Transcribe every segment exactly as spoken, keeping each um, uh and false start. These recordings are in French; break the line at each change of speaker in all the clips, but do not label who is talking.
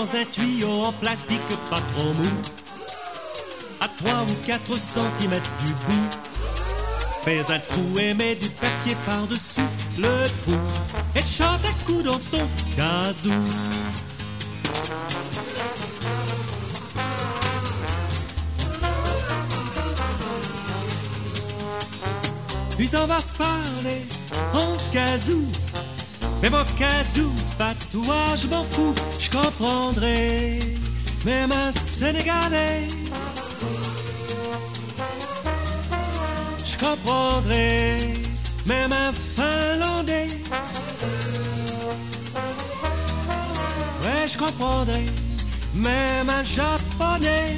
dans un tuyau en plastique pas trop mou, à trois ou quatre centimètres du bout. Fais un trou et mets du papier par-dessus le trou et chante un coup dans ton kazoo. Puis on va se parler en kazoo. Mais mon kazoo, pas toi, je m'en fous, je comprendrai. Même un Sénégalais, je comprendrai. Même un Finlandais, ouais, je comprendrai. Même un Japonais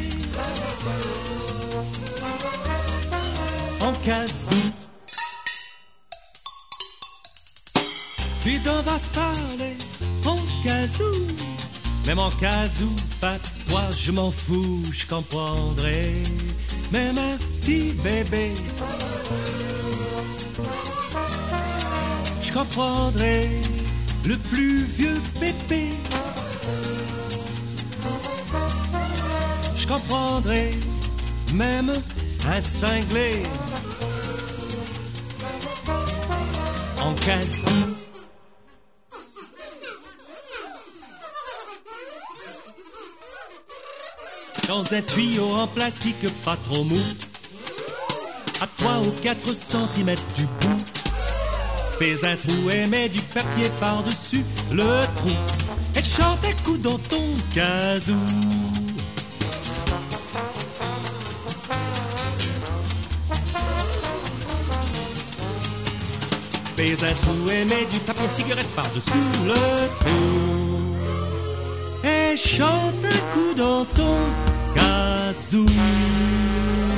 en kazoo. Puis on va se parler en kazoo. Même en kazoo, pas toi, je m'en fous, je comprendrai. Même un petit bébé, je comprendrai. Le plus vieux bébé, je comprendrai. Même un cinglé en kazoo. Dans un tuyau en plastique pas trop mou, à trois ou quatre centimètres du bout. Fais un trou et mets du papier par-dessus le trou et chante un coup dans ton kazoo. Fais un trou et mets du papier cigarette par-dessus le trou et chante un coup dans ton kazoo.